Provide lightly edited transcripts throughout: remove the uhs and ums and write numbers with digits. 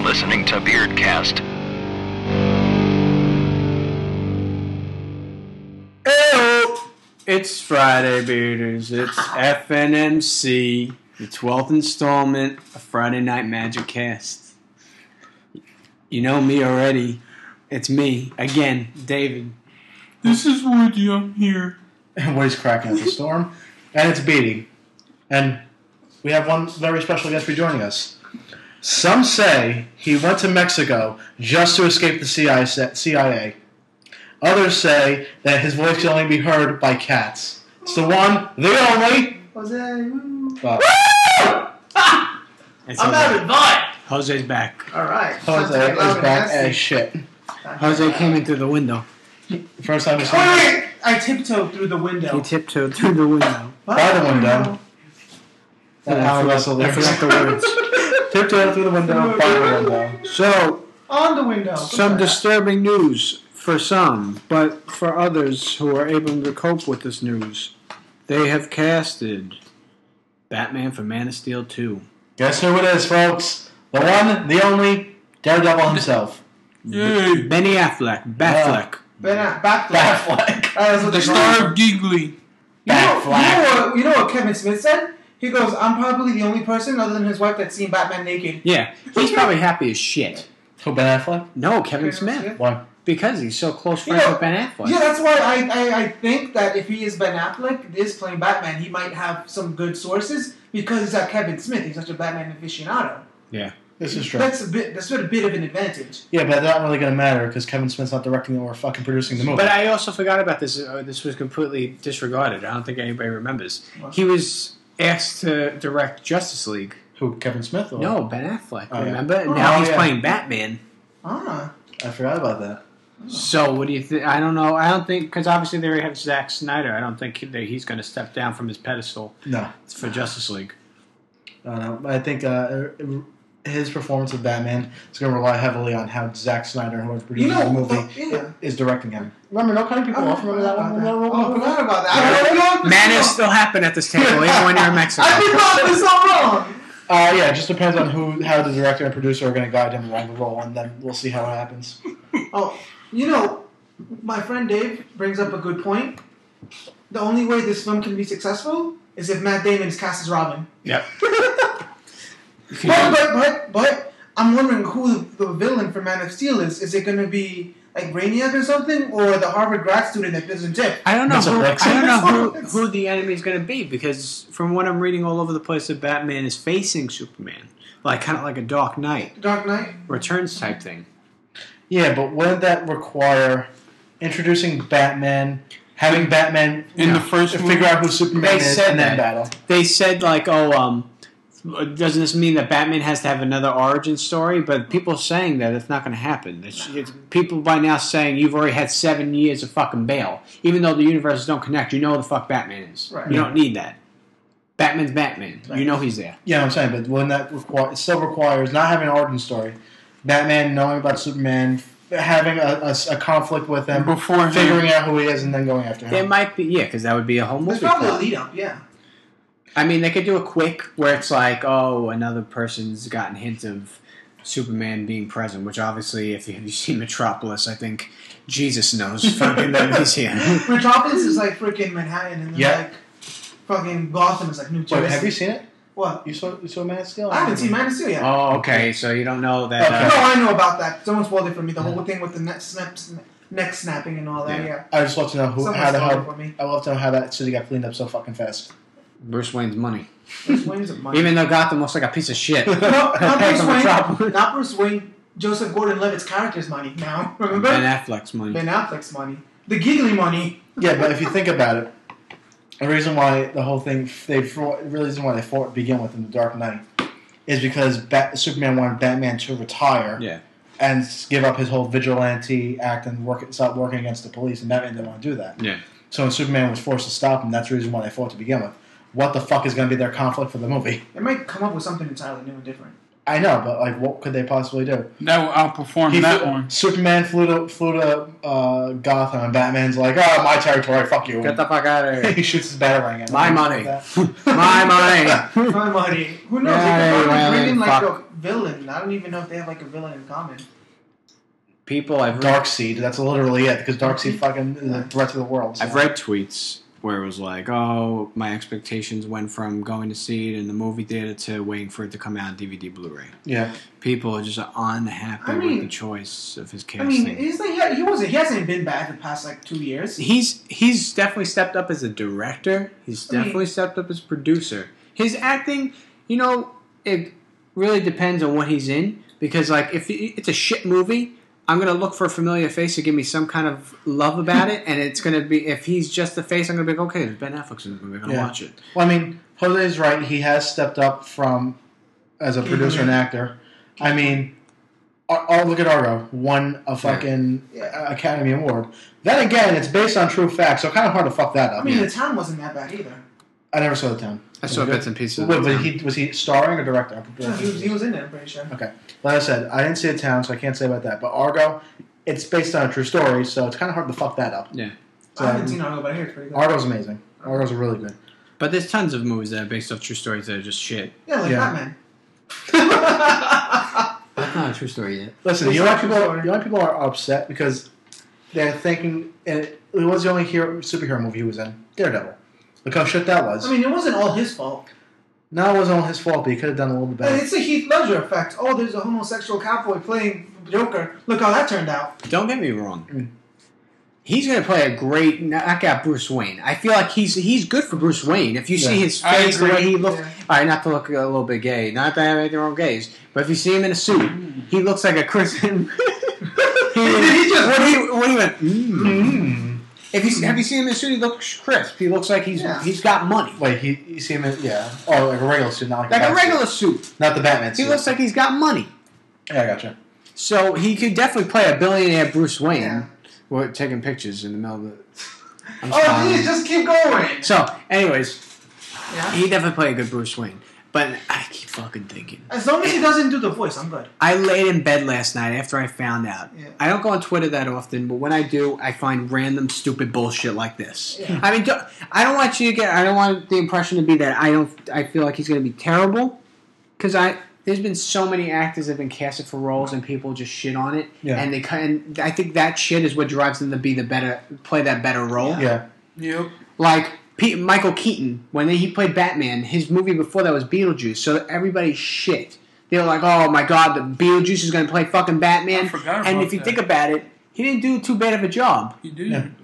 listening to Beardcast. Hey, it's Friday, Bearders. It's FNMC, the 12th installment of Friday Night Magic Cast. You know me already. It's me, again, David. This is Woody, I'm here. And Woody's cracking up the storm. And it's Beatty. And we have one very special guest rejoining us. Some say he went to Mexico just to escape the CIA. Others say that his voice can only be heard by cats. It's the one, the only... Jose. I'm having fun. Jose's back. All right. Jose is back as shit. Jose came in through the window. First time we've seen Wait! I tiptoed through the window. He tiptoed through the window. by the window. I forgot the words. Tiptoe through the window, by the window. So, On the window. some disturbing news for some, but for others who are able to cope with this news, they have casted Batman for Man of Steel 2. Guess who it is, folks? The one, the only, Daredevil himself. Yay! Benny Affleck. Batfleck. Back Batfleck. That's what The they call star it. of Giggly. You know what Kevin Smith said? He goes, I'm probably the only person other than his wife that's seen Batman naked. Yeah, he's probably happy as shit. Who, Ben Affleck? No, Kevin Smith. Why? Because he's so close friends with Ben Affleck. Yeah, that's why I think that if he is Ben Affleck, is playing Batman, he might have some good sources because he's got Kevin Smith. He's such a Batman aficionado. Yeah. This is true. That's a bit of an advantage. Yeah, but that's not really going to matter because Kevin Smith's not directing or fucking producing the movie. But I also forgot about this. This was completely disregarded. I don't think anybody remembers. Wow. He was asked to direct Justice League. Who, Kevin Smith? Or? No, Ben Affleck. Oh, yeah. Remember? And now he's yeah. playing Batman. Ah. I forgot about that. So what do you think? I don't know. I don't think because obviously they already have Zack Snyder. I don't think that he's going to step down from his pedestal No. for Justice League. I think his performance of Batman is going to rely heavily on how Zack Snyder, whoever produces the movie, is directing him. Remember, No Cutting People Off? Remember that one? I forgot about that. Manners still happen at this table, even when you're in Mexico. I think I was so wrong. Yeah, it just depends on how the director and producer are going to guide him along the role, and then we'll see how it happens. Oh, my friend Dave brings up a good point. The only way this film can be successful is if Matt Damon is cast as Robin. Yep. But I'm wondering who the villain for Man of Steel is. Is it going to be like Brainiac or something, or the Harvard grad student that doesn't tip? I don't know. Mr. Who the enemy is going to be because from what I'm reading all over the place, that Batman is facing Superman, kind of like a Dark Knight Dark Knight. Returns type thing. Yeah, but wouldn't that require introducing Batman, having Batman In the first figure out who Superman is, said and then that. battle? They said doesn't this mean that Batman has to have another origin story? But people are saying that it's not going to happen. It's people by now saying you've already had 7 years of fucking bail. Even though the universes don't connect, you know who the fuck Batman is. Right. You don't need that. Batman's Batman. Right. You know he's there. Yeah, I'm saying, but wouldn't that it still requires not having an origin story, Batman knowing about Superman, having a conflict with him, Beforehand. figuring out who he is, and then going after him. It might be, because that would be a whole movie. There's probably a plot. lead up, yeah. I mean, they could do a quick where it's like, another person's gotten hint of Superman being present, which obviously, if you've seen Metropolis, I think Jesus knows fucking that he's here. Metropolis is like freaking Manhattan, and then Yeah. fucking Gotham is like New Jersey. Wait, have you seen it? What? You saw Man of Steel? I haven't seen Man of Steel yet. Oh, okay, so you don't know that... Okay. No, I know about that. Someone spoiled it for me. The whole thing with the neck snapping and all that. Yeah. Yeah. I just love to know Someone how the spoiled it hell. for me. I love to know how that city got cleaned up so fucking fast. Bruce Wayne's money. Bruce Wayne's a money. Even though Gotham looks like a piece of shit. No, not Compared Bruce to Wayne. Metropolis. Not Bruce Wayne. Joseph Gordon-Levitt's character's money now. Remember? Ben Affleck's money. Ben Affleck's money. The giggly money. Yeah, but if you think about it, the reason why the whole thing the reason why they fought to begin with in the Dark Knight is because Superman wanted Batman to retire Yeah. and give up his whole vigilante act and stop working against the police, and Batman didn't want to do that. Yeah. So when Superman was forced to stop him, that's the reason why they fought to begin with. What the fuck is going to be their conflict for the movie? They might come up with something entirely new and different. I know, but what could they possibly do? That will outperform that one. Superman flew to Gotham, and Batman's like, "Oh, my territory, fuck you." Get the fuck out of here. He shoots his batarang at him. My money. Like My money. My money. Who knows? Yeah, They could well, probably bring in like fuck. a villain. I don't even know if they have like a villain in common. People I've Darkseid. That's literally it because Darkseid fucking is a threat to the world. So. I've read tweets where it was like, oh, my expectations went from going to see it in the movie theater to waiting for it to come out on DVD Blu-ray. Yeah. People are just unhappy with the choice of his I casting. mean, he hasn't been bad the past like 2 years. He's definitely stepped up as a director. He's definitely stepped up as producer. His acting, it really depends on what he's in. Because like if it's a shit movie, I'm going to look for a familiar face to give me some kind of love about it, and it's going to be, if he's just the face, I'm going to be like, okay, there's Ben Affleck's in the movie, I'm going to watch it. Well, I mean, Jose's right, he has stepped up as a producer and actor. I mean, look at Argo, won a fucking Academy Award. Then again, it's based on true facts, so kind of hard to fuck that up. I mean, The Town wasn't that bad either. I never saw The Town. I saw bits and pieces. Wait, but was he starring or director? He was in it, I'm pretty sure. Okay. Like I said, I didn't see The Town, so I can't say about that. But Argo, it's based on a true story, so it's kind of hard to fuck that up. Yeah. So, I haven't seen Argo, but I hear it's pretty good. Argo's amazing. Argo's really good. But there's tons of movies that are based off true stories that are just shit. Yeah, like Batman. That's not a true story yet. Listen, you know why people are upset? Because they're thinking, it was the only superhero movie he was in, Daredevil. Look how shit that was. I mean, it wasn't all his fault. No, it wasn't all his fault, but he could have done a little bit better. It's a Heath Ledger effect. Oh, there's a homosexual cowboy playing Joker. Look how that turned out. Don't get me wrong. He's going to play a great knockout Bruce Wayne. I feel like he's good for Bruce Wayne. If you see his face, the way he looks... Yeah. All right, not to look a little bit gay. Not that I have anything wrong with gays. But if you see him in a suit, he looks like a Chris... What do you went... Have you seen him in a suit? He looks crisp. He looks like he's got money. Wait, you see him in... Yeah. Oh, like a regular suit, not like a regular suit. Not the Batman suit. He looks like he's got money. Yeah, I gotcha. So he could definitely play a billionaire Bruce Wayne. Yeah. We're taking pictures in the middle of it. Please, just keep going. So, anyways, he definitely played a good Bruce Wayne. But I keep fucking thinking. As long as he doesn't do the voice, I'm good. I laid in bed last night after I found out. Yeah. I don't go on Twitter that often, but when I do, I find random stupid bullshit like this. Yeah. I mean, I don't want you to get... I don't want the impression to be that I feel like he's going to be terrible. Because there's been so many actors that have been casted for roles and people just shit on it. Yeah. And I think that shit is what drives them to play that better role. Yeah. Yep. Like Michael Keaton, when he played Batman, his movie before that was Beetlejuice, so everybody shit. They were like, oh my god, the Beetlejuice is going to play fucking Batman. I forgot about and if you think about it, he didn't do too bad of a job. He did. Yeah.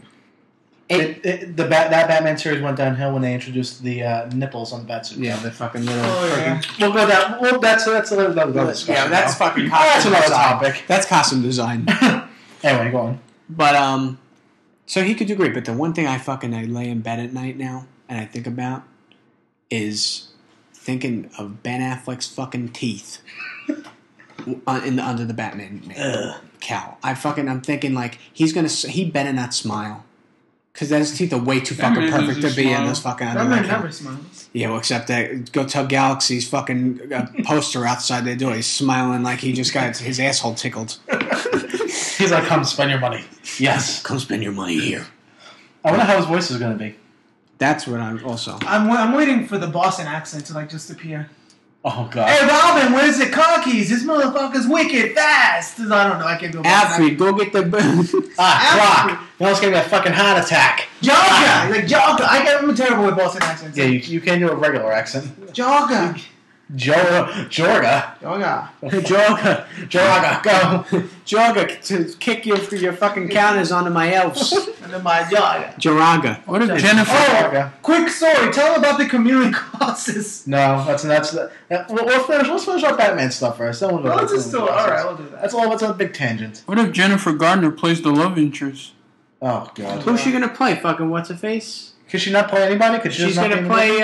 That Batman series went downhill when they introduced the nipples on the Batsuit. Yeah, the fucking little... We'll go down... Well, that's another discussion. Yeah, that's fucking costume that's another design. topic. That's costume design. Anyway, go on. But, so he could do great, but the one thing I lay in bed at night now, and I think about, is thinking of Ben Affleck's fucking teeth under the Batman cowl. I'm thinking, like, he better not smile. Because his teeth are way too fucking perfect to be in this fucking... Batman never smiles. Yeah, well, except that go tell Galaxy's fucking poster outside their door. He's smiling like he just got his asshole tickled. He's like, come spend your money. Yes. Come spend your money here. I wonder how his voice is going to be. That's what I'm also... I'm waiting for the Boston accent to, like, just appear. Oh, God. Hey, Robin, where's the car keys? This motherfucker's wicked fast. I don't know. I can't go back. Alfred, go get the... Clock. You almost gave me a fucking heart attack. Joker. Like, Joker. I'm terrible with Boston accents. Yeah, you can't do a regular accent. Joker. Jorga. Go. Jorga, to kick your fucking counters onto my elves. Under my Jorga. Joraga. What if Jennifer... Oh, quick story. Tell them about the chameleon crosses. No, let's finish our Batman stuff first. Let's just do it. All right, we'll do that. That's a big tangent. What if Jennifer Gardner plays the love interest? Oh, God. Who's she going to play? Fucking what's-her-face? Could she not play anybody? She's going to play,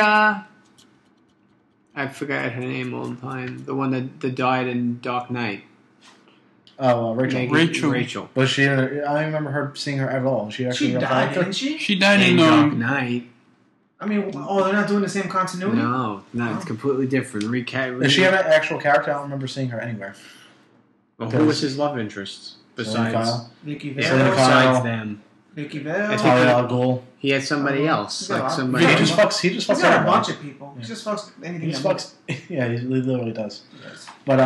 I forgot her name all the time. The one that died in Dark Knight. Oh, Rachel. Rachel. Was she? I don't remember her seeing her at all. She died, didn't she? She died in Dark Knight. I mean, they're not doing the same continuity? No, it's completely different. Does she have an actual character? I don't remember seeing her anywhere. Well, who was his love interest besides Vicky Besides them? Vicky I Vale. think Talia al Ghul. He had somebody else, He's got a like lot. somebody. He Yeah, just fucks. He just fucks He's got a everybody. bunch of people. He just fucks anything. He just that fucks. Yeah, he literally does. moves. But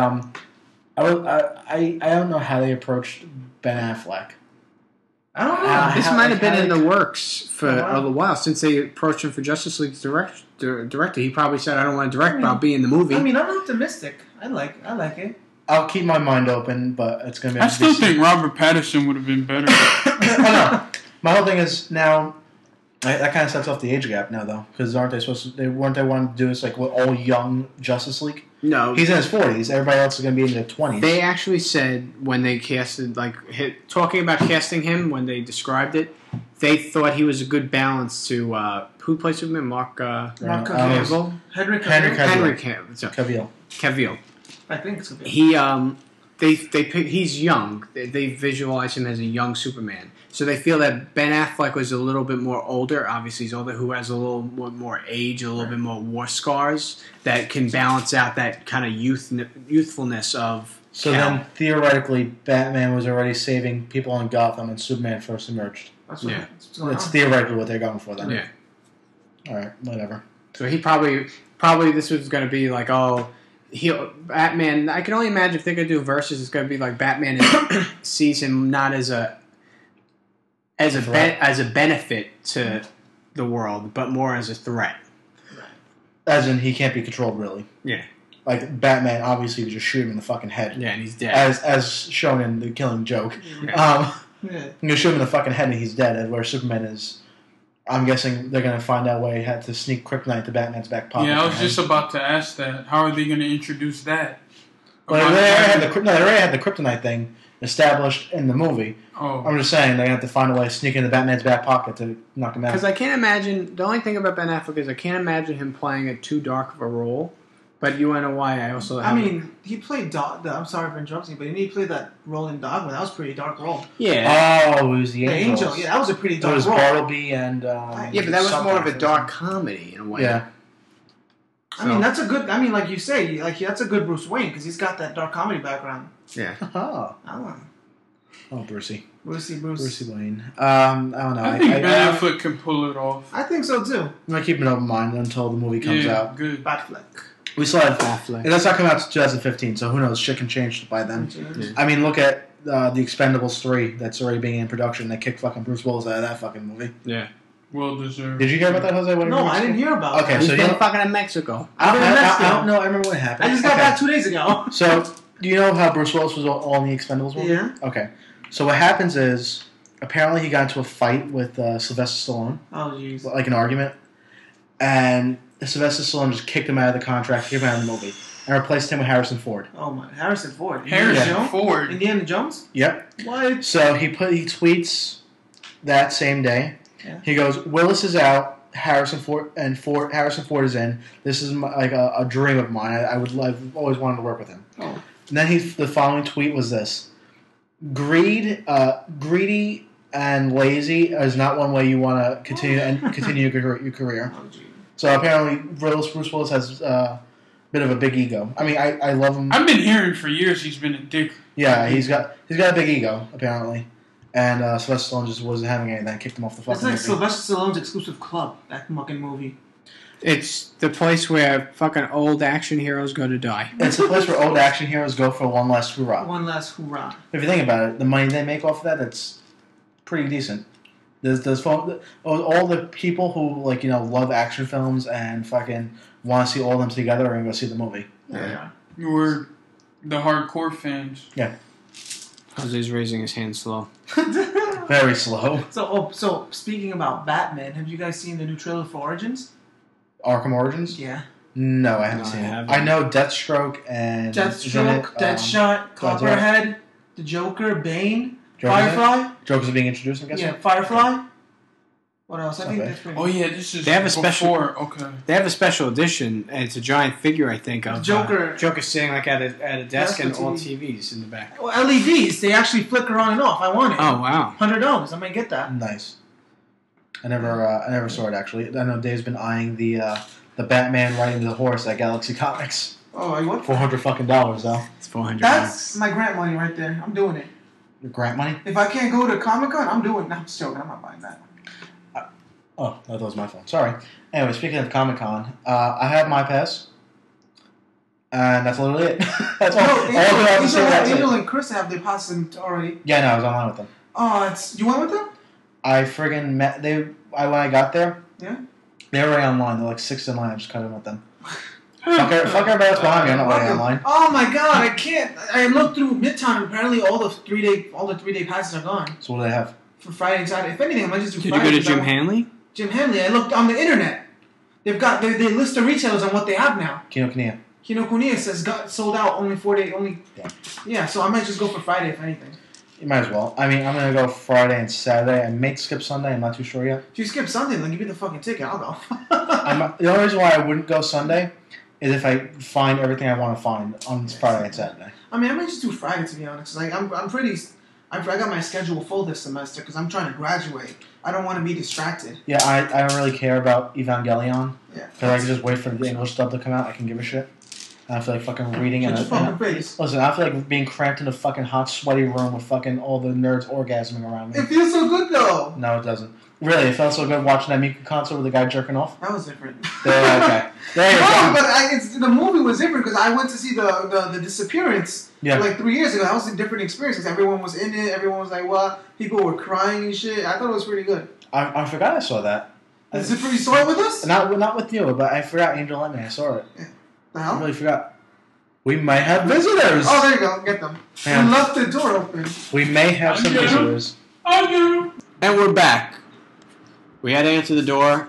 I don't know how they approached Ben Affleck. I don't know. This How- might have been how in they- the works for Oh, wow. a little while since they approached him for Justice League's director. He probably said, "I don't want to direct, but I'll be in the movie." I mean, I'm optimistic. I like it. I'll keep my mind open, but it's gonna be. I still think Robert Pattinson would have been better. Oh, no. My whole thing is now. That kind of sets off the age gap now, though, because aren't they supposed to? They wanting to do this like with all young Justice League? No, He's in his 40s. Everybody else is going to be in their 20s. they actually said when they casted, talking about casting him when they described it, they thought he was a good balance to who plays Superman, Mark Mark Um, Cavill. Henry Henry Cavill. Henry Cavill. Cavill. I think it's gonna be. He he's young. They visualize him as a young Superman. So they feel that Ben Affleck was a little bit more older. Obviously, he's older, who has a little more age, a little bit more war scars that can balance out that kind of youthfulness of. So Cal. then, theoretically, Batman was already saving people in Gotham when Superman first emerged. That's Yeah. what's going That's on. theoretically what they're going for then. Yeah. All right, whatever. So he probably this was going to be like, Batman. I can only imagine if they're going to do versus, it's going to be like Batman sees him not as a threat. as a benefit to the world, but more as a threat. As in, he can't be controlled, really. Yeah. Like, Batman, obviously, would just shoot him in the fucking head. Yeah, and he's dead. As shown in The Killing Joke. Yeah. Yeah. You can shoot him in the fucking head and he's dead, and where Superman is... I'm guessing they're going to find out where he had to sneak kryptonite to Batman's back pocket. Yeah, I was just about to ask that. How are they going to introduce that? Well, they already had the kryptonite thing established in the movie. Oh, I'm just saying they're going to have to find a way to sneak into Batman's back pocket to knock him out. Because I can't imagine. The only thing about Ben Affleck is I can't imagine him playing a too dark of a role. But you want to know why? I also. I mean, he played I'm sorry for interrupting, but he played that role in Dogma. That was a pretty dark role. yeah. Oh, it was the The Angels. Angel. Yeah, that was a pretty It dark was role. Bartleby and... Yeah, but that was more of a dark comedy in a way. Yeah. I mean, that's a good. I mean, like you say, that's a good Bruce Wayne because he's got that dark comedy background. Yeah. Oh, I don't know. Brucey. Bruce. Brucey Wayne. I don't know. I think Ben Affleck can pull it off. I think so too. I'm going to keep an open mind until the movie comes Yeah, out. good. Batfleck. We still have... Affleck. It does not come out to 2015, so who knows? Shit can change by then. I mean, look at the Expendables 3 that's already being in production. They kicked fucking Bruce Willis out of that fucking movie. Yeah. Well deserved. Did you hear about that, Jose? What No, I didn't hear about Okay, it. He's so been you know- fucking in Mexico. I Mexico. don't know. I remember what happened. I just got Okay. back 2 days ago. So, do you know how Bruce Willis was all in the Expendables movie? Yeah. Okay. So what happens is, apparently he got into a fight with Sylvester Stallone, Oh jeez. like an argument, and Sylvester Stallone just kicked him out of the contract, kicked him out of the movie, and replaced him with Harrison Ford. Oh my, Harrison Ford. Harrison Indiana Jones? Ford. Indiana Jones. Yep. What? So he tweets that same day. Yeah. He goes, "Willis is out. Harrison Ford is in. This is like a dream of mine. I've always wanted to work with him." Oh. And then the following tweet was this: greedy and lazy is not one way you want to continue your career. Oh gee. So apparently, Bruce Willis has a bit of a big ego. I mean, I love him. I've been hearing for years he's been a dick. Yeah, he's got a big ego apparently, and Sylvester Stallone just wasn't having any of that. Kicked him off the It's fucking like movie. Sylvester Stallone's exclusive club. That fucking movie. It's the place where fucking old action heroes go to die. It's the place where old action heroes go for one last hoorah. One last hoorah. If you think about it, the money they make off of that, that's pretty decent. All the people who love action films and fucking want to see all of them together are gonna go see the movie. Yeah. We're the hardcore fans. Jose's raising his hand slow. Very slow. So speaking about Batman, have you guys seen the new trailer for Origins? Arkham Origins? Yeah. No, I haven't No, seen I it. haven't. I know Deathstroke and Deathstroke, Deadshot, Copperhead, the Joker, Bane, Joker's Firefly. Joker's being introduced, I'm guessing. Yeah, Firefly. What else? I think Okay. that's pretty. Oh yeah, this is They have a special- before. Okay. They have a special edition, and it's a giant figure, I think, of Joker. Joker sitting like at a desk and Plasma all TV. TVs in the back. Oh, LEDs. They actually flicker on and off. I want it. Oh wow! $100. I might get that. Nice. I never saw it actually. I know Dave's been eyeing the Batman riding the horse at Galaxy Comics. Oh, what? $400 fucking dollars though. It's $400. That's my grant money right there. I'm doing it. grant money? If I can't go to Comic Con, I'm doing. No, I'm just joking. I'm not buying that. Oh, that was my phone. Sorry. Anyway, speaking of Comic Con, I have my pass, and that's literally it. That's all. No, all I have to say, that's it. Angel and Chris have their passes already. Yeah, no, I was online with them. Oh, you went with them? I friggin' met when I got there. Yeah. They were already online. They're like 6 in line. I just cut in with them. Fuck everybody else behind me. I'm not waiting online. Oh my god, I can't. I looked through Midtown and apparently all the 3-day passes are gone So what do they have? for Friday and Saturday. If anything, I might just do Did Friday. you go to Jim Hanley? Jim Hanley. I looked on the internet. They've got they list the retailers on what they have now. Kinokuniya. Kinokuniya says got sold out only 4 days only. Yeah. Yeah, so I might just go for Friday if anything. You might as well. I mean, I'm gonna go Friday and Saturday. I may skip Sunday. I'm not too sure yet. If you skip Sunday, then give me the fucking ticket. I'll go. The only reason why I wouldn't go Sunday is if I find everything I want to find on Friday and Saturday. I mean, I might just do Friday to be honest. Like I'm pretty. I got my schedule full this semester because I'm trying to graduate. I don't want to be distracted. Yeah, I don't really care about Evangelion. Yeah. Because I can just wait for the English dub to come out. I can give a shit. And I feel like fucking reading Shut and your fucking face. listen, I feel like being cramped in a fucking hot, sweaty room with fucking all the nerds orgasming around me. It feels so good though. No, it doesn't. Really, it felt so good watching that Miku concert with the guy jerking off. That was different. Okay. There you No, go. but the movie was different because I went to see the Disappearance Yeah. like 3 years ago. That was a different experience because everyone was in it. Everyone was like, "What?" People were crying and shit. I thought it was pretty good. I forgot I saw that. You saw it with us? Not with you, but I forgot Angel let me. I saw it. The I hell? really forgot. We might have visitors. Oh, there you go. Get them. Man. We left the door open. We may have some Yeah. visitors. I do. And we're back. We had to answer the door,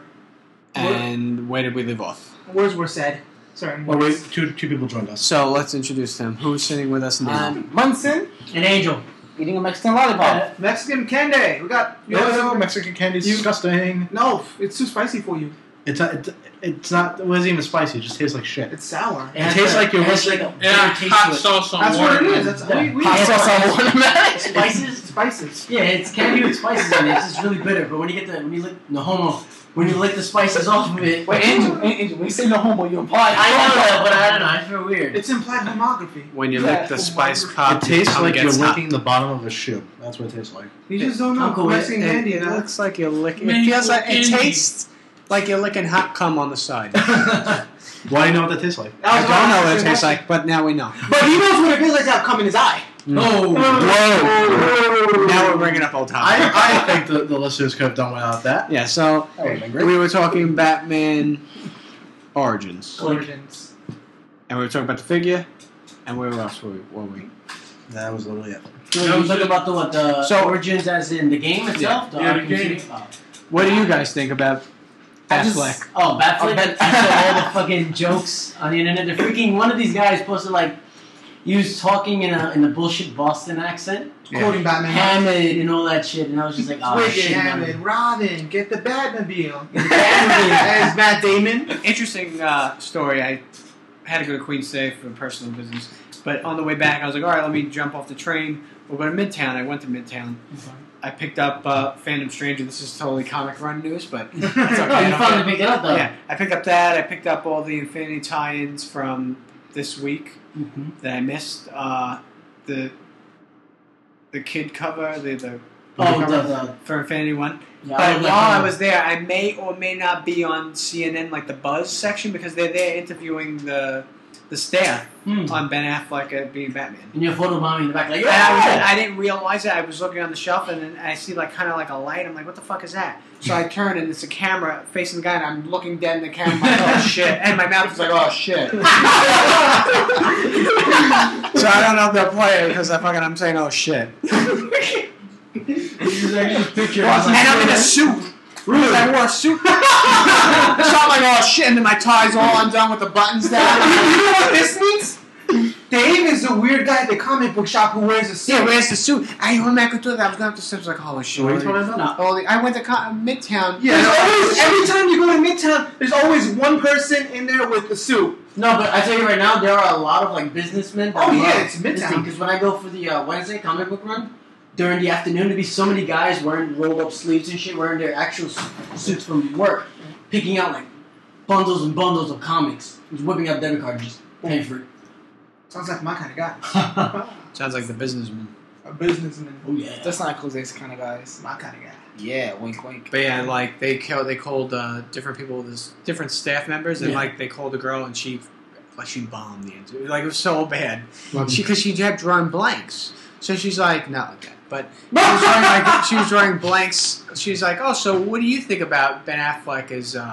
and where did we leave off? Words were said. Sorry. Oh wait, two people joined us. So let's introduce them. Who's sitting with us now? Munson. An angel eating a Mexican lollipop. Mexican candy. We got. No, Mexican candy is disgusting. No, it's too spicy for you. It's not. It wasn't even spicy. It just tastes like shit. It's sour. It tastes like you're has missing. like a Yeah, bitter taste hot to it. sauce on That's what it watermelon. is. That's we Hot sauce on watermelon. Spices? Spices. Yeah, it's candy with spices in it. It's just really bitter. But when you lick the spices off of it. Wait, Angel, when you say no homo, you imply. I know that, but I don't know. I feel weird. It's implied homography. When you Yeah. lick the spice pop, It tastes tongue like you're gets hot. licking the bottom of a shoe. That's what it tastes like. You just don't know I'm cool with Mexican it. candy. It Now. looks like you're licking. It Mango feels like it candy. tastes like you're licking hot cum on the side. Why do you know what that tastes like? I don't know what it tastes like, but now we know. But he knows what it feels like to have cum in his eye. Whoa! Now we're bringing up old topics. I think the listeners could have done without that. Yeah, so That would have been great. we were talking Batman Origins, Origins. and we were talking about the figure, and where else were we? That was literally it. So you talk about the So- origins as in the game itself? Yeah, the Arkham game. City? Oh. What do you guys think about Batfleck? Oh, Batfleck. I saw all the fucking jokes on the internet. The freaking one of these guys posted like he was talking in a bullshit Boston accent, Quoting Batman. Hammond and all that shit, and I was just like, oh Wicked, shit, man. Hammond, Robin, get the Batmobile. Batmobile. As Matt Damon. Interesting story. I had to go to Queens today for personal business, but on the way back, I was like, all right, let me jump off the train. We'll go to Midtown. I went to Midtown. I picked up Phantom Stranger. This is totally comic run news, but that's okay. Oh, I you don't finally care. picked it up though. Yeah, I picked up that. I picked up all the Infinity tie-ins from this week Mm-hmm. that I missed. The kid cover, the Oh, cover the for Infinity One. yeah, But like while I him. was there, I may or may not be on CNN, like the Buzz section, because they're there interviewing the staff on Ben Affleck being Batman. and your photo mommy in the back, like, And yeah! I didn't realize it. I was looking on the shelf and then I see like kind of like a light. I'm like, what the fuck is that? So I turn and it's a camera facing the guy and I'm looking dead in the camera. I'm like, oh shit! And my mouth is like, oh shit. So I don't know if they'll play it because I'm saying, oh shit. Picture. And I'm in a suit. Really? I wore a suit. So I'm like, oh shit, and then my tie's all undone with the buttons down. You know what this means? Dave is the weird guy at the comic book shop who wears a suit. Yeah, where's the suit? I remember I could do that. I was going up the steps like, holy shit. What are you talking about? I went to Midtown. There's always, every time you go to Midtown, there's always one person in there with the suit. No, but I tell you right now, there are a lot of like businessmen. Oh, yeah, it's Midtown. Because when I go for the Wednesday comic book run, during the afternoon, there'd be so many guys wearing roll-up sleeves and shit, wearing their actual suits from work, picking out like bundles and bundles of comics, just whipping up debit cards, just paying for it. Sounds like my kind of guy. Sounds like the businessman. A businessman. Oh yeah. That's not Jose's kind of guys. My kind of guy. Yeah, wink, wink. But yeah, like they called different people, different staff members, and Yeah. like they called a girl and she bombed the interview. Like it was so bad Well, because she kept drawing blanks. So she's like, not like that, but she was drawing blanks. She's like, oh, so what do you think about Ben Affleck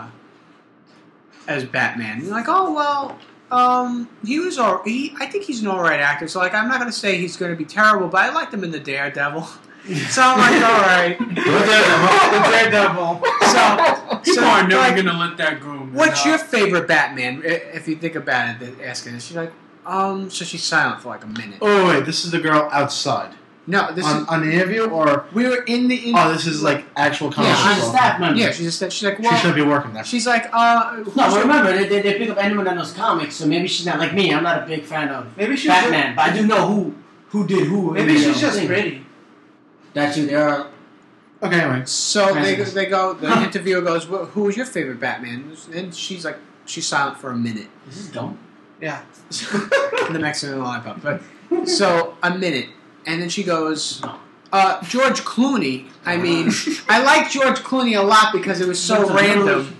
as Batman? And you're like, oh well. I think he's an alright actor. So like, I'm not gonna say he's gonna be terrible, but I liked him in the Daredevil. So I'm like, alright. The Daredevil. People are never like, gonna let that go. Man. what's your favorite Batman? If you think about it, asking her, she's like, so she's silent for like a minute. Oh wait, this is the girl outside No, this is on the interview, or we were in the. oh, this is like actual Yeah, She's a conversation. staff member. Yeah, she's like, She well, shouldn't be working there. she's like, No, but remember, they pick up anyone in those comics, so maybe she's not like me. I'm not a big fan of Maybe she's Batman, but I do know who did who. in Maybe the, she's just thing. pretty. That too, there are. Okay, anyway. so they President. go. The interviewer goes, well, who was your favorite Batman? And she's like, she's silent for a minute. This is dumb. Yeah. The Mexican lollipop, but so a minute, and then she goes. George Clooney. I mean, I like George Clooney a lot because it was so That's a random. little-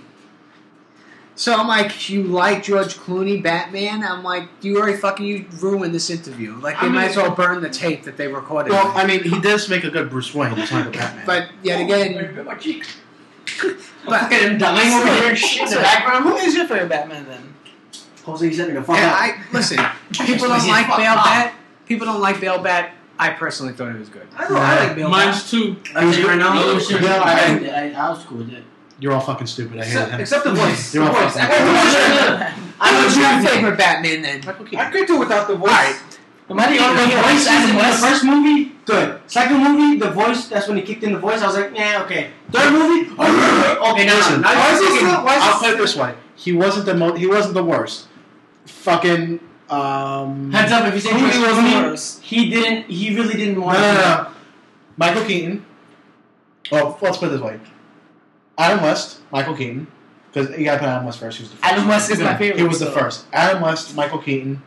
So I'm like, you like George Clooney, Batman? I'm like, you ruined this interview. Like, they might as well burn the tape that they recorded. Well, I mean, he does make a good Bruce Wayne. He's not a Batman. but yet again, My cheek. but Look at him dying over here and shit in the background. Who is your favorite Batman then? Jose said it to fuck yeah, up. listen, people don't like Bale Bat. People don't like Bale Bat. I personally thought it was good. I like Bill. Mine's too. I tell you right now, Yeah, I was cool with it. You're all fucking stupid. I hate him. Except the voice. You're The all voice. fucking Who's your favorite Batman then? Michael Keaton. I could do without the voice. Alright. The voice as in the first movie, good. Second movie, the voice, that's when he kicked in the voice. I was like, yeah, okay. Third movie, okay, Listen, now Why is you're he thinking- still? Why I'll is put it this way: he wasn't the worst. Fucking Heads up, if you say Clooney first was the movie, worst. he really didn't no, want no. Michael Keaton. Well, let's put it this way: Adam West, Michael Keaton, because you gotta put Adam West first. He was the first. Adam West is my favorite. He was the so- first. Adam West, Michael Keaton.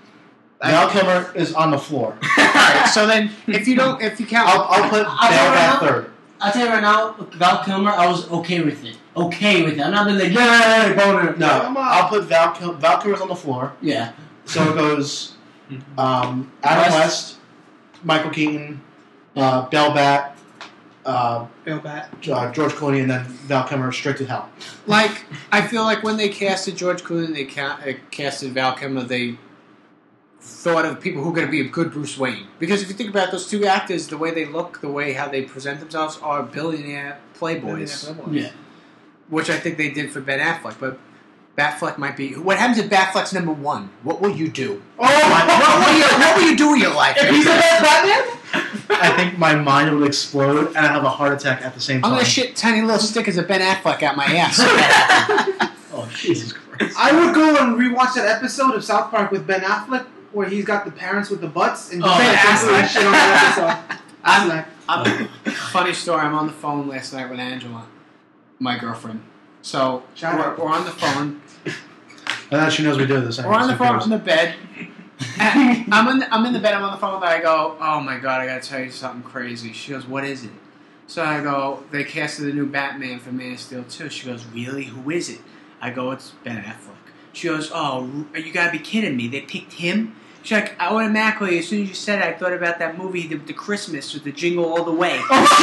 Val Kilmer is on the floor. Alright, so then if you count, I'll put I'll Bale go Bat right third. I'll tell you right now, Val Kilmer, I was okay with it. Okay with it. I'm not like, yeah, boner. No, Come on. I'll put Val Kilmer's on the floor. Yeah. So it goes Adam West, Michael Keaton, Bell Bat, Bill Bat. George Clooney, and then Val Kilmer straight to hell. like, I feel like when they casted George Clooney, they casted Val Kilmer, they thought of people who are going to be a good Bruce Wayne. Because if you think about those two actors, the way they look, the way how they present themselves, are billionaire playboys. Yeah. Which I think they did for Ben Affleck, but Batfleck might be. What happens if Batfleck's number one? What will you do? what will you do with your life? If he's the best Batman? I think my mind would explode and I have a heart attack at the same I'm time. gonna shit tiny little stickers of Ben Affleck out my ass. Oh, Jesus Christ. I would go and rewatch that episode of South Park with Ben Affleck where he's got the parents with the butts and just Ben like, shit on that episode. I'm, funny story. I'm on the phone last night with Angela, my girlfriend. So Shout out. we're on the phone. And then she knows we do this. We're on the phone in the bed. And I'm in the bed. I'm on the phone with her. I go, oh my god, I gotta tell you something crazy. She goes, what is it? So I go, they casted the new Batman for Man of Steel 2. She goes, really? Who is it? I go, it's Ben Affleck. She goes, oh, you gotta be kidding me. They picked him? She's like, automatically, as soon as you said it, I thought about that movie, the Christmas with the Jingle All the Way.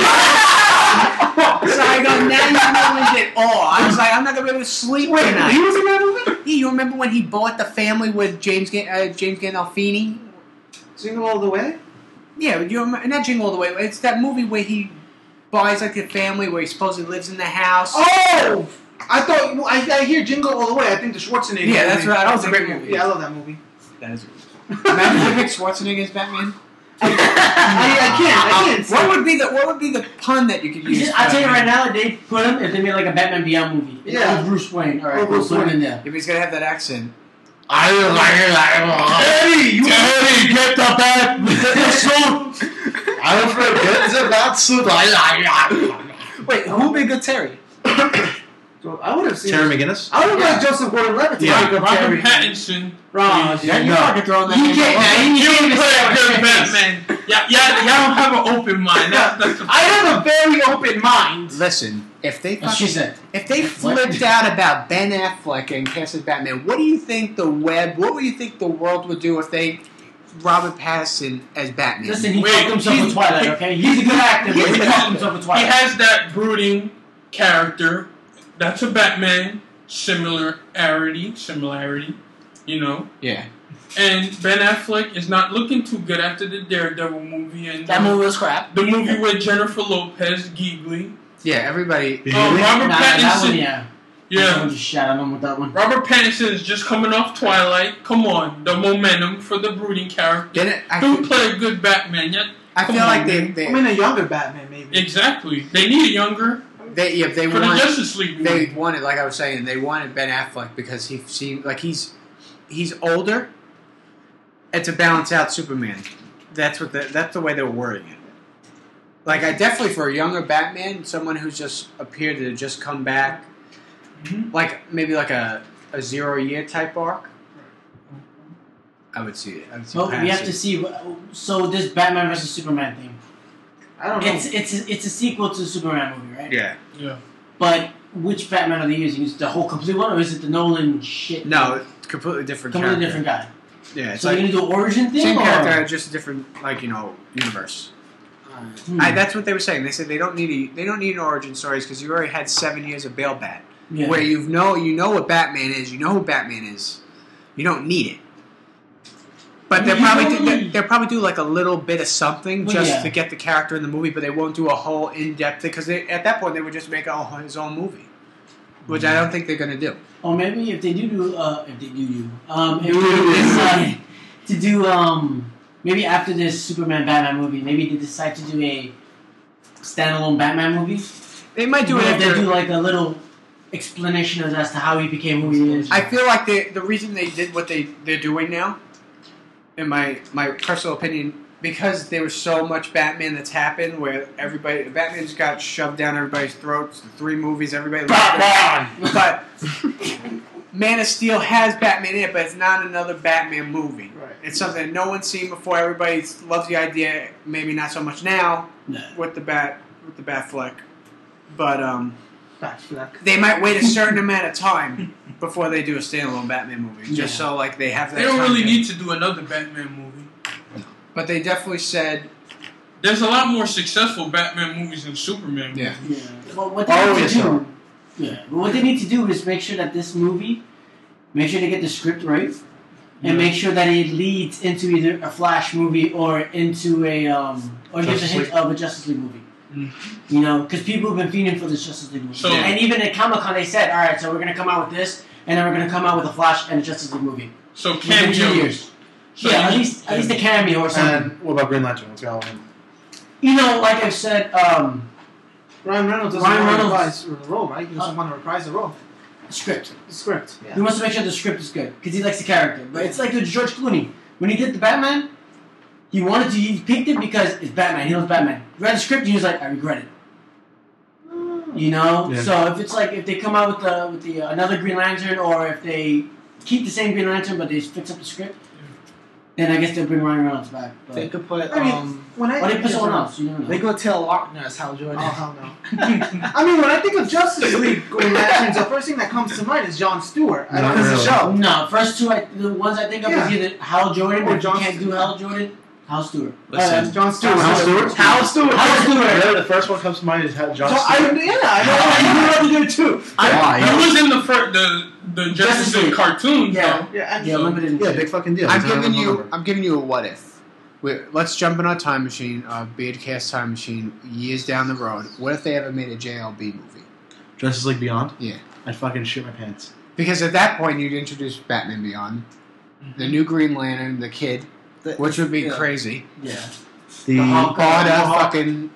So I go, now you ruined it all. I was like, I'm not gonna be able to sleep tonight. He was in that movie? Yeah, you remember when he bought the family with James Gandolfini? Jingle All the Way? Yeah, you remember, not Jingle All the Way. It's that movie where he buys like the family where he supposedly lives in the house. Oh! I thought, I hear Jingle All the Way. I think the Schwarzenegger Yeah, that's movie. right. That was a Think great of movie. it. Yeah, I love that movie. That is. Imagine if Nick Schwarzenegger is Batman. I can't. What would be the pun that you could use? I'll tell you right now, they put him if they made like a Batman Beyond movie. Yeah. With Bruce Wayne. Alright, Oh, Bruce we'll put him Wayne. in there. If he's gonna have that accent. Eddie, get the bat suit. I don't forget the bat suit. Wait, who would be a good Terry? So I would have seen. Terry McGinnis. I would have liked Joseph Gordon-Levitt to Yeah. take up Robert Terry. Pattinson. Wrong. Yeah, You no. fucking throwing that. You name can't- out. man, You can't play say a what good it is. Batman. Y'all don't have an open mind. That's the I have a very open mind. Listen, if they That's what she said. if they flipped out about Ben Affleck and cast as Batman, what do you think the world would do if they Robert Pattinson as Batman? Listen, he Wait, fucked himself with he's- Twilight, okay? He's a good actor, but he He- fucked himself with He Twilight. has that brooding character. That's a Batman similarity, you know. Yeah. And Ben Affleck is not looking too good after the Daredevil movie and That movie was crap. the movie with Jennifer Lopez, Geegly. Yeah, everybody. Robert Nah, that Pattinson. one, yeah. Yeah. Someone just shot on him with that one. Robert Pattinson is just coming off Twilight. Come on, the momentum for the brooding character. Didn't Who I? play a good Batman? Yeah, I come feel on, like man. they I mean, a younger Batman, maybe. Exactly. They need a younger they for the want Justice League they movie. wanted, like I was saying, they wanted Ben Affleck because he seemed like he's older, and to balance out Superman. That's the way they were wording it. Like, I definitely, for a younger Batman, someone who's just appeared to just come back, like maybe like a 0 year type arc. I would see it. I would see. Well, we have Pattinson. to see. So this Batman versus Superman thing. I don't know. It's a sequel to the Superman movie, right? Yeah. Yeah. But which Batman are they using? Is it the whole complete one, or is it the Nolan shit? No, it's completely different. completely character. different guy. Yeah, it's So like they're gonna do an origin thing, same or? character, just a different, like, universe. Hmm. That's what they were saying. They said they don't need an origin stories because you already had 7 years of Bail Bat, Yeah. where you know what Batman is, you know who Batman is. You don't need it. But they'll probably do like a little bit of something Well, just yeah. to get the character in the movie, but they won't do a whole in-depth thing because at that point they would just make his own movie, which I don't think they're gonna do. Or maybe if they if they decide to do, maybe after this Superman Batman movie, maybe they decide to do a standalone Batman movie. They might do it Where if they they're- do like a little explanation as to how he became who he is. I feel like the reason they did what they're doing now, in my personal opinion, because there was so much Batman that's happened where Batman's got shoved down everybody's throats, the 3 movies, everybody loves But Man of Steel has Batman in it, but it's not another Batman movie. Right. It's something that no one's seen before. Everybody loves the idea, maybe not so much now with the Batfleck. But they might wait a certain amount of time before they do a standalone Batman movie, just so like they have that. They don't time really to- need to do another Batman movie. But they definitely said, There's a lot more successful Batman movies than Superman movies. yeah. Yeah. Well, what they need Always to do, so. yeah. But what they need to do is make sure that this movie, make sure they get the script right, and make sure that it leads into either a Flash movie or into a or gives a Justice hint League. of a Justice League movie. You know, because people have been feeding for this Justice League movie. So- And even at Comic Con, they said, "All right, so we're gonna come out with this, and then we're gonna come out with a Flash and a Justice League movie So within 2 cameos. years." So yeah, you- at least a cameo or something. And what about Green Lantern? What's going on? You know, like I've said, Ryan Reynolds doesn't Ryan want to Reynolds- reprise the role, right? He doesn't want to reprise the role. script. The script. He Yeah. wants to make sure the script is good because he likes the character. But it's like with George Clooney when he did the Batman. He picked it because it's Batman. He loves Batman. He read the script and he was like, I regret it. You know. Yeah. So if it's like if they come out with the another Green Lantern, or if they keep the same Green Lantern but they fix up the script, then I guess they'll bring Ryan Reynolds back. But, They could put I mean, when I or they think put of- someone else. You never know. they go Taylor Lautner as Hal Jordan. Oh hell no! I mean, when I think of Justice League Green Lanterns, the first thing that comes to mind is Jon Stewart. I Not don't know really. the show. No, first two, the ones I think of Yeah. is either Hal Jordan, Or but if you Jon can't do Stewart. Hal Jordan, Hal Stewart. Listen. Jon Stewart. Hal Stewart? Hal Stewart. Hal Stewart. Really, the first one comes to mind is John So Stewart. I know to do it too. Why? He was in the Justice League cartoons, Yeah. though. Yeah, and Yeah, limited. Yeah, big fucking deal. I'm That's how I remember. giving you a what if. Let's jump in our time machine, Beardcast time machine, years down the road. What if they ever made a JLB movie? Justice League Beyond? Yeah. I'd fucking shit my pants. Because at that point, you'd introduce Batman Beyond, the new Green Lantern, the Kid, which would be Yeah. crazy. Yeah. The Hulk. God, Hulk. fucking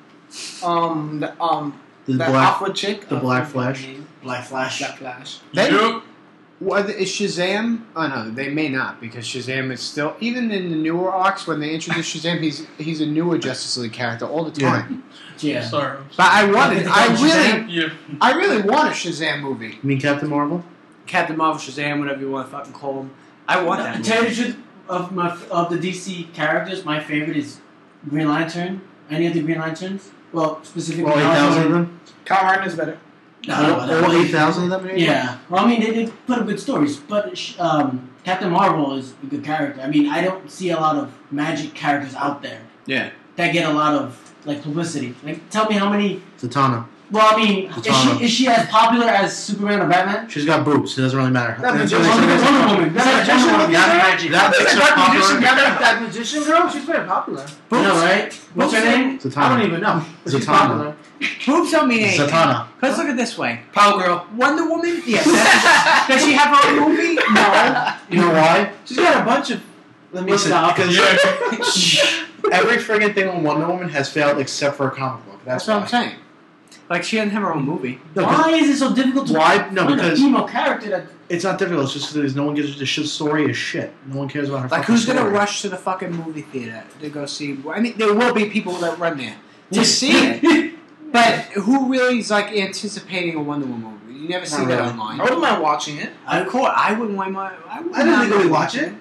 the that black Aqua chick. the Black Flash. Black Flash. Black Flash. They- Yep. Is Shazam? Oh no, they may not because Shazam is still even in the newer arcs when they introduce Shazam, he's a newer Justice League character all the time. Yeah. Sorry. But I Yeah. really want a Shazam movie. You mean Captain Marvel? Captain Marvel, Shazam, whatever you want to fucking call him. I want that. To tell you the truth, of the DC characters, my favorite is Green Lantern. Any of the Green Lanterns? Well, specifically. All 8,000 of them? Kyle Rayner is better. All 8,000 of them? Yeah. Well, I mean, they put up good stories, but Captain Marvel is a good character. I mean, I don't see a lot of magic characters out there Yeah. that get a lot of publicity. Like, tell me how many. Zatanna. Well, I mean, Zatanna. is she as popular as Superman or Batman? She's got boobs. It doesn't really matter. That That's magician- what they say. Wonder Woman. That's magician Wonder Woman. looking That's girl? magic. That makes her popular. That magician girl, she's very popular. I know, right? What's her name? Zatanna. I don't even know. But she's Zatanna. popular. Boobs don't mean anything. Zatanna. Let's look at it this way. Power Girl. Wonder Woman? Yes. Does she have her own movie? No. You know why? She's got a bunch of. Let me Listen, stop. because Yeah. every friggin' thing on Wonder Woman has failed except for a comic book. That's why. what I'm saying. Like, she doesn't have her own movie. No, Why is it so difficult to Why? No, find a because- female character that? it's not difficult. It's just because no one gives a shit. Story is shit. No one cares about her. Like, fucking who's going to story. rush to the fucking movie theater to go see... I mean, there will be people that run there to see it. But who really is, like, anticipating a Wonder Woman movie? You never see Not that really. online. I wouldn't mind watching it. I wouldn't mind my... I I didn't really watch it.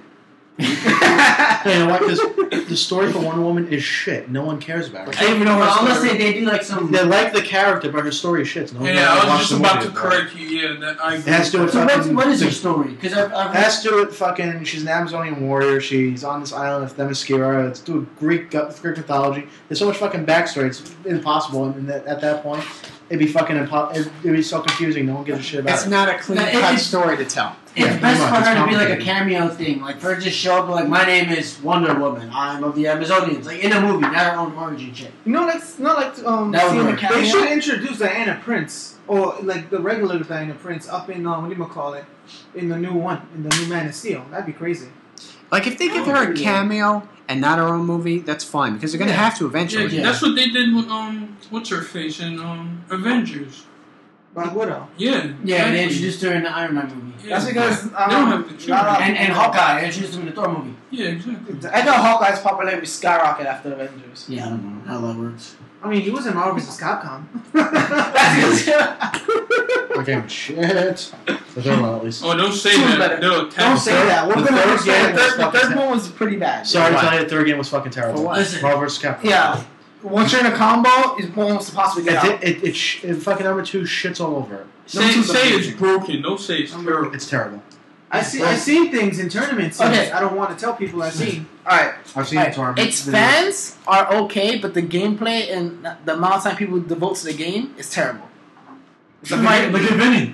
Hey, you know what? Because the story for Wonder Woman is shit. No one cares about I her. don't even know her Well, unless story. they do like some. They like the character, but her story is shit. So no one Yeah, I watch was just the about movie to about it. correct you. Yeah, that I It agree. has to do with So fucking. what is her story? Because It has to do with fucking. She's an Amazonian warrior. She's on this island of Themyscira. It's to do with Greek mythology. There's so much fucking backstory. It's impossible. And at that point, it'd be fucking it'd be so confusing. No one gives a shit about It's it. not a clean-cut It's- story to tell. It's Yeah, best pretty for much. It's her to be like a complicated. cameo thing, like for her to just show up like my name is Wonder Woman, I'm of the Amazonians, like in a movie, not her own origin shit. You know, that's not like That would seeing work. a- they should introduce Diana Prince or like the regular Diana Prince up in what do you call it in the new one in the new Man of Steel. That'd be crazy. Like, if they give her a cameo and not her own movie, that's fine, because they're going to Yeah. have to eventually. Yeah. That's what they did with what's her face in Avengers. Black Widow. Yeah. Yeah, they exactly. introduced her in the Iron Man movie. Yeah. That's because They don't have to choose. And Hawkeye, they introduced him in the Thor movie. Yeah, exactly. I know Hawkeye's popularity skyrocket after Avengers. Yeah, I don't know how that works. I mean, he was in Marvel vs. Capcom. That's because Okay, shit. The third one, at least. Oh, don't say Two that. better. They'll Don't attack. say that. We're the gonna third understand game that. the third one was pretty bad. Sorry to What? tell you, the third game was fucking terrible. For what? Listen. Marvel vs. Capcom. Yeah. Once you're in a combo, it's almost impossible to get out. It fucking number 2 shits all over it. Say Those are it's amazing. broken. Don't say it's terrible. It's terrible. I seen things in tournaments. Okay. I don't want to tell people I've seen. Alright. I've seen Alright, it, Torm. its fans are okay, but the gameplay and the amount of time people devote to the game is terrible. It's Look at Vinny.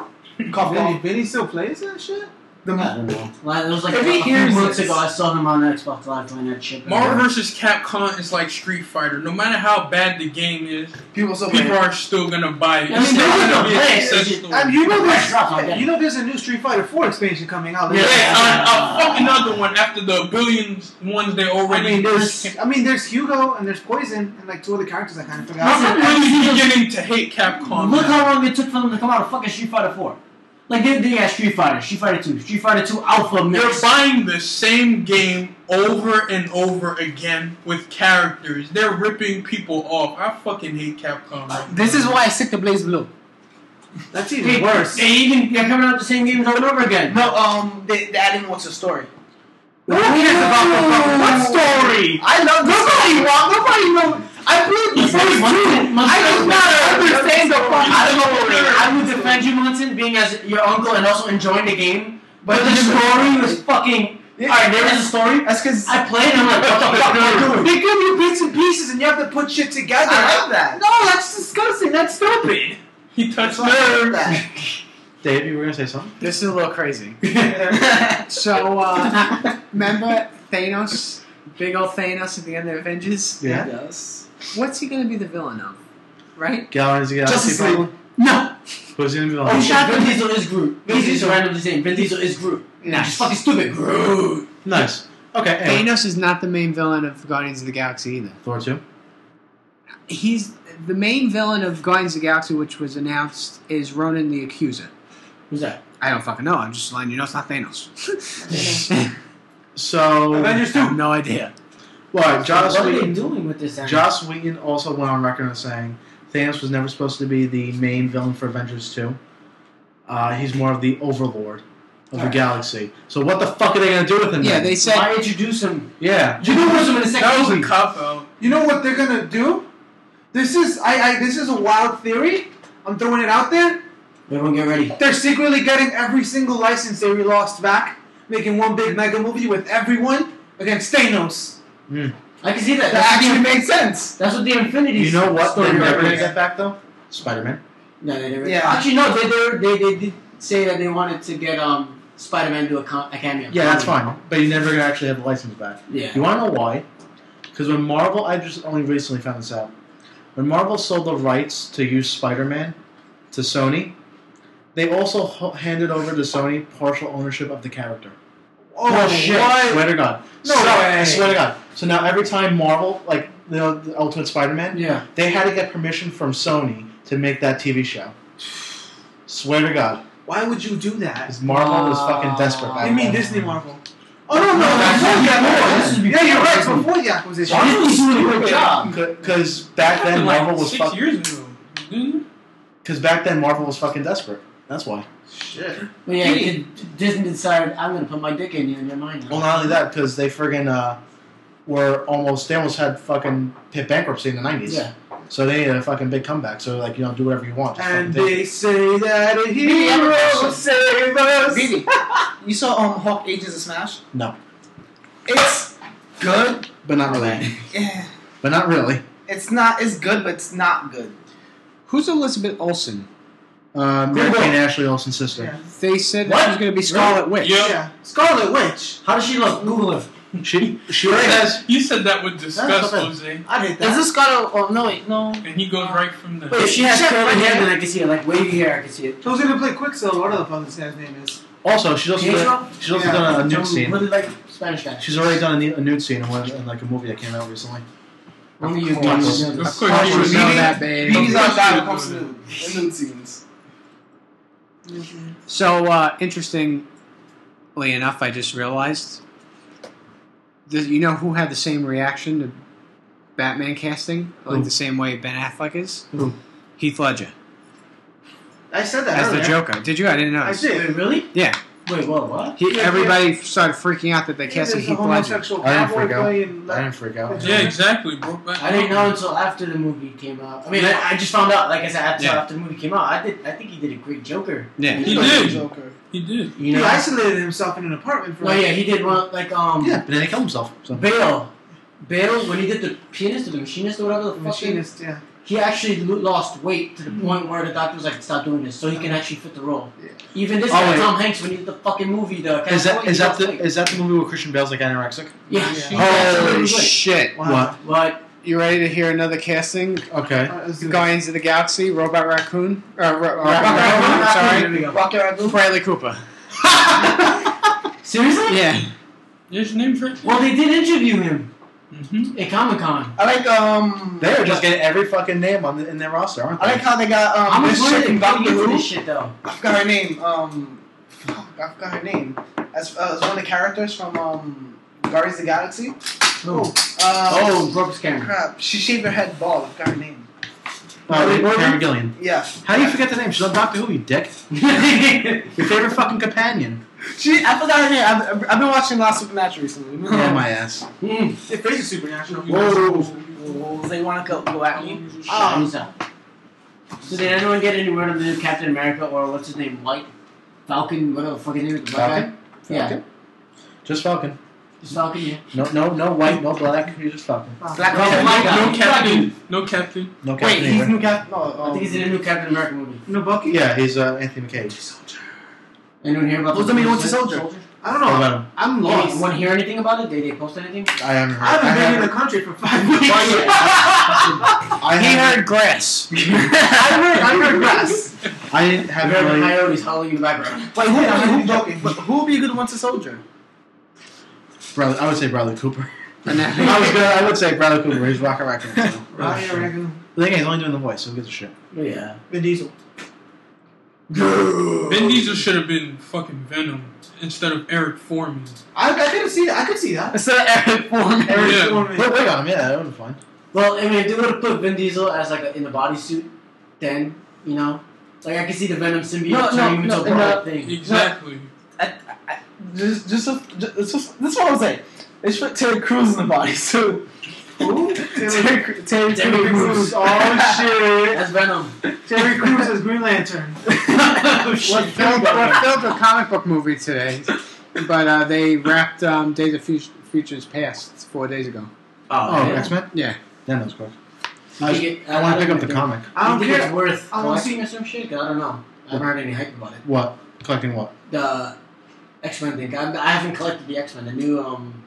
Vinny still plays that shit. I don't know. Like, it was like If he a few hears months this- ago, I saw him on Xbox Live playing that shit. Marvel vs. Capcom is like Street Fighter. No matter how bad the game is, People still play people it. are still gonna buy it. I mean, It's they're still gonna gonna be a play it. success It's- story. And you know Price drops, I'll get it. you know there's a new Street Fighter 4 expansion coming out. Yeah, a fucking other one after the billions ones they I already. mean, there's Hugo and there's Poison and like 2 other characters I kind of forgot. I'm really beginning to hate Capcom. Look now. how long it took for them to come out of fucking Street Fighter 4. Like, they got Street Fighter 2, Street Fighter 2 Alpha They're Mix. buying the same game over and over again with characters. They're ripping people off. I fucking hate Capcom. This is why I stick to Blaze Blue. That's even worse. They're coming out the same games over and over again. No, they added what's the story? Who cares about the fucking What story? I love nobody knows. I played the first two. I do not understand the fucking story. I would defend you, Munson, being as your uncle and also enjoying the game. But the story was fucking. Alright, there is a story. That's because I played and I'm like, what the fuck am I doing? They give you bits and pieces and you have to put shit together. I love that. No, that's disgusting. That's stupid. He touched I love nerves. that. Dave, you were going to say something? This is a little crazy. So, remember Thanos? Big old Thanos at the end of Avengers? Yeah. Yes. What's he going to be the villain of? Right? Guardians of the Galaxy, Justice League. probably? No! Who's going to be Oh, like? shot Vin Diesel is Groot. Vin Diesel randomly saying Vin Diesel is Groot. Nah, just fucking stupid. Groot. Nice. Okay, anyway. Thanos is not the main villain of Guardians of the Galaxy either. Thor 2? He's the main villain of Guardians of the Galaxy, which was announced, is Ronan the Accuser. Who's that? I don't fucking know. I'm just letting you know it's not Thanos. So, Avengers I have 2. no idea. well, Joss What are they Whedon, doing with this? Joss Whedon also went on record as saying Thanos was never supposed to be the main villain for Avengers 2. He's more of the overlord of the galaxy. So what the fuck are they going to do with him Yeah, then? they said. Why introduce him? Yeah. Introduce him in the second That was a movie. cop out. You know what they're gonna do? This is this is a wild theory. I'm throwing it out there. Everyone get ready. They're secretly getting every single license they lost back, making one big mega movie with everyone against Thanos. I can see that. That actually makes sense. That's what the Infinity. You know what story they're never going to is. get back, though? Spider-Man. No, they never. Yeah. Actually, no. They did say that they wanted to get Spider-Man to a cameo. Yeah, that's fine. But you're never going to actually have the license back. Yeah. You want to know why? Because when Marvel, I just only recently found this out. When Marvel sold the rights to use Spider-Man to Sony, they also handed over to Sony partial ownership of the character. Oh shit! What? Swear to God. No So- way. I swear to God. So now every time Marvel, like the Ultimate Spider-Man, Yeah. they had to get permission from Sony to make that TV show. Swear to God. Why would you do that? Because Marvel was fucking desperate back You mean then. Disney Marvel? Oh no, No, that's before the before. acquisition. Yeah, you're right. Before the acquisition. Disney's doing a great job. Because back then Like Marvel was 6 years ago. Because back then Marvel was fucking desperate. That's why. Shit. But yeah, Disney decided I'm gonna put my dick in you in your mind now. Well, not only that, because they friggin' they almost had fucking hit bankruptcy in the 90s. Yeah. So they had a fucking big comeback. So like, do whatever you want. Just And fucking they say that a hero will save us. Baby, you saw Hulk Agents of Smash? No. It's good. but not really. Yeah. But not really. It's not. It's good, but it's not good. Who's Elizabeth Olsen? Mary Kate Ashley Olsen's sister. Yeah. They said What? that she was going to be Scarlet Witch. Yeah. Yeah. Scarlet Witch. How does she look? Google her. She already has. You said that with disgust, That's okay. Jose. I did Is that. this got a? Oh no, wait, no. And he goes right from there. Wait, if she has Check curly right hair, here. then I can see it. Like wavy hair, I can see it. Who's gonna play Quicksilver? What the fuck this guy's name is? Also, she's also Pietro? done a nude Some scene. really like Spanish guy. She's already done a nude scene in like a movie that came out recently. Only you Of guys course. know Of this. course Oh, you you would know know that, baby. He's not bad when it Of comes course to nude scenes. So, interestingly enough, I just realized. You know who had the same reaction to Batman casting? Like Who? the same way Ben Affleck is? Who? Heath Ledger. I said that As the earlier. Joker. Did you? I didn't know. I did. Wait, really? Yeah. Wait, what? Yeah, Everybody started freaking out that they Yeah, casted there's a Heath Ledger. homosexual I didn't cowboy freak out. playing. I didn't freak out. Yeah, exactly, bro. I didn't know until after the movie came out. I mean, I just found out, like I said, until Yeah. after the movie came out. I think he did a great Joker. Yeah. He did. Joker. He did. You He know? isolated himself in an apartment for. No, yeah, he did one like Yeah, but then he killed himself. So. Bale, when he did the pianist or the machinist or whatever the fuck. Machinist. Yeah. He actually lost weight to the point where the doctor was like, "Stop doing this," so he can actually fit the role. Yeah. Even this Oh, guy, wait. Tom Hanks, when he did the fucking movie, the Is that he lost weight. the movie where Christian Bale's like anorexic? Yeah. Yeah. He actually Holy was good. shit. What? But You ready to hear another casting? Okay. Let's do this. Guardians of the Galaxy, Robot Raccoon. Rocket Raccoon, Raccoon, sorry. there we go. Rocket Raccoon. Bradley Cooper. Seriously? Yeah. His name's right there. Well, they did interview him Mm-hmm. at Comic Con. I like They are just getting every fucking name in their roster, aren't they? I like how they got How much this money chick they from putting Doctor into Who. this shit, though? I forgot her name. Fuck, I forgot her name. As one of the characters from Guardians of the Galaxy. Oh, Brooks Cameron. Crap. She shaved her head bald. I forgot her name. Karen Gillian. Yeah. How do you forget the name? She's on Doctor Who, you dick. Your favorite fucking companion. I forgot her name. I've been watching Last Supernatural recently. Yeah, my ass. Hmm. Their face is supernatural. Whoa. They want to go at me. So did anyone get any word on the new Captain America or what's his name? White Falcon? Whatever the fuck his name is. The black guy? Falcon? Just Falcon. Just Falcon, yeah. No white, no black. He's just Falcon. Black No, Panther. black guy. No captain. No captain. No Wait, Captain he's either. new Cap. I No, think he's in a new Captain America movie. No Bucky. Yeah, he's Anthony McCage. Anyone hear about Who's the the Winter Soldier? I don't know. What about him? I'm lost. Anyone hear anything about it? Did they post anything? I haven't heard. I haven't been in the country for 5 weeks. I He haven't- heard grass. I heard grass. I I haven't heard really. coyotes howling in the background. Wait, Yeah, who would be a good Winter Soldier? I would say Bradley Cooper. And then- I would say Bradley Cooper. He's Rocket Raccoon. So. Ryan Reagan. The thing is, he's only doing the voice, so who gives a shit? Oh, yeah. Vin Diesel. Vin Diesel should have been fucking Venom instead of Eric Foreman. I could see that. I could see that. Instead of Eric Foreman. Eric Yeah. Foreman. Wait on him. Yeah, that would be fine. Well, I mean, if they would have put Vin Diesel as like in a bodysuit, then I can see the Venom symbiote turning him into a broad thing. Exactly. This is what I'm saying. They should put Terry Crews in the body too. Who? Terry Crews. Crews. Oh shit. That's Venom. Terry Crews as Green Lantern. Oh, shit. What filmed a comic book movie today, but they wrapped Days of Futures Past 4 days ago. Oh, yeah. X-Men? Yeah. That was quick. I I want to pick up the comic. I don't think care. it's worth I wanna collecting or some shit? 'Cause I don't know. I haven't heard any hype about it. What? Collecting what? The X-Men thing. I haven't collected the X-Men. The new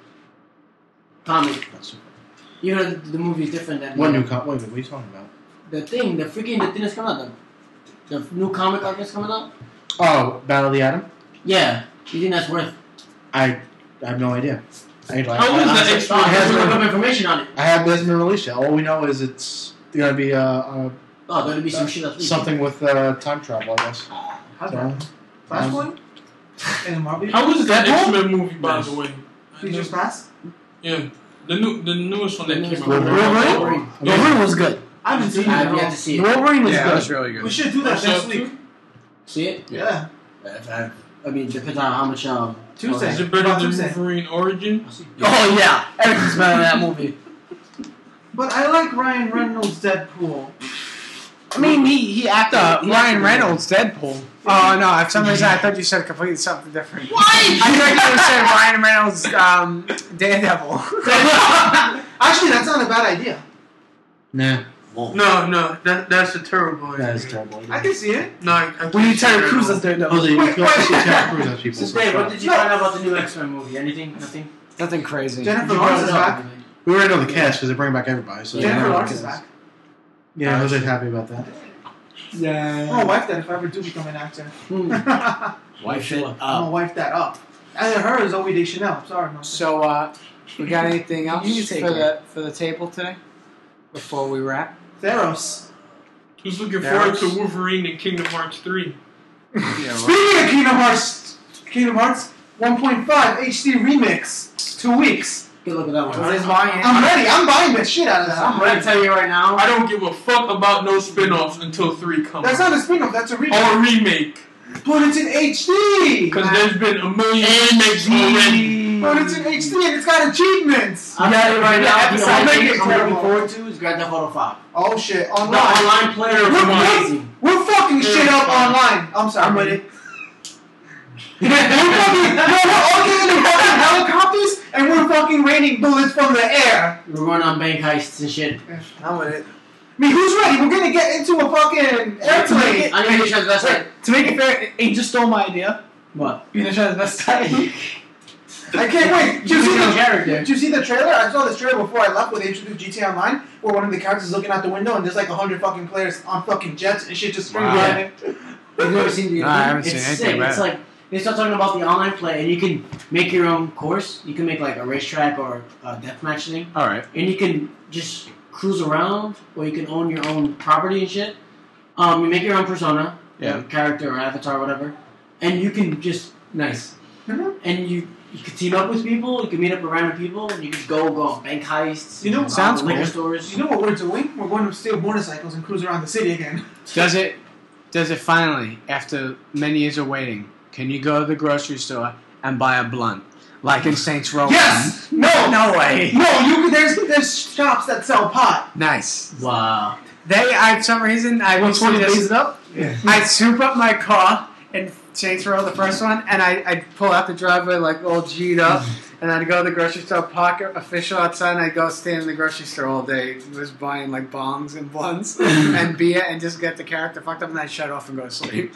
comic. The movie is different than What new comic? Wait, what are you talking about? the thing that's coming out. The new comic arc that's coming out. Oh, Battle of the Atom? Yeah. You think that's worth? I have no idea. How is that It extra? hasn't looked up information on it. It hasn't been released yet. All we know is it's going to be Oh, there'll be some shit that's leaked. something with time travel, I guess. How's So, that? Flashpoint? In Marvel? How was that Deadpool? X-Men movie, by the way? Future's Past? Yeah, the newest one that came out. Wolverine. Wolverine was good. I haven't seen I it. have yet to see it. Wolverine was Yeah, good. that's really good. We should do that Also, next week. See it? Yeah. I mean, depends on how much. Tuesday. Is it better About than Tuesday. Wolverine Origin? Oh yeah, everything's better than that movie. But I like Ryan Reynolds' Deadpool. I mean, he acted. he Ryan acted Reynolds, Deadpool. Oh no! For some reason, I thought you said completely something different. Why? I thought you said Ryan Reynolds, Daredevil. Actually, that's not a bad idea. Nah, No, that's a terrible idea. that is terrible. I can see it. No, I We need can't Terry see Crews that. as Daredevil. Jose, you Wait, feel wait. like Terry Crews has people. So, Dave, what did you find out about the new X-Men movie? Anything? Nothing? Nothing crazy. Jennifer Lawrence is back. We already know the cast because they bring back everybody. So Jennifer Yeah. Lawrence is back. yeah, Jose's happy about that. Yeah. I'm gonna wife that if I ever do become an actor. Wife it I'm up. gonna wife that up. Either her or Zoe Deschanel. Sorry, no. So, we got anything else You can take for the table today? Before we wrap? Theros. Who's looking Yeah, forward to it's- Wolverine and Kingdom Hearts 3? Yeah, well, Speaking of Kingdom Hearts 1.5 HD remix. 2 weeks. Good look at that one. Jose's buying it. I'm ready. I'm buying the shit out of that. I'm I'm gonna ready. tell you right now. I don't give a fuck about no spin-offs until 3 comes. That's not a spin-off. That's a remix. Or a remake. But it's in HD. Because there's been a million remakes already. But it's in HD and it's got achievements. I'm telling you right now. The episode only make thing it I'm looking terrible. forward to is Grand Theft Auto 5. Oh shit! The Online. online player is amazing. We're fucking shit up online. I'm sorry. I'm with it. we're all getting in fucking helicopters and we're fucking raining bullets from the air. We're going on bank heists and shit. I'm with it. I mean, who's ready? We're gonna get into a fucking airplane. I'm gonna show that's like To make it fair, Angel stole my idea. what? You're gonna try the best time. I can't wait. Did you You see know the character. Did you see the trailer? I saw this trailer before I left where they introduced GTA Online, where one of the characters is looking out the window and there's like 100 fucking players on fucking jets and shit just spring Wow. driving. You've never seen the No, I haven't it's seen anything sick. about It's it. like they start talking about the online play, and you can make your own course. You can make like a racetrack or a deathmatch thing, all right. and you can just cruise around, or you can own your own property and shit. You make your own persona, Yeah. character or avatar, or whatever, and you can just nice. Mhm. And you can team up with people. You can meet up with random people, and you can go on bank heists. You know- rob Sounds liquor cool. stores. You know what we're doing? We're going to steal motorcycles and cruise around the city again. Does it finally, after many years of waiting, can you go to the grocery store and buy a blunt? Like in Saints Row? Yes! No! No way. No, there's shops that sell pot. Nice. Wow. For some reason, I Which one is it up? I'd soup up my car in Saints Row, the first one, and I'd pull out the driveway like all G'd up, and I'd go to the grocery store, park a official outside, and I'd go stand in the grocery store all day, just buying like bongs and blunts and beer, and just get the character fucked up, and I'd shut off and go to sleep.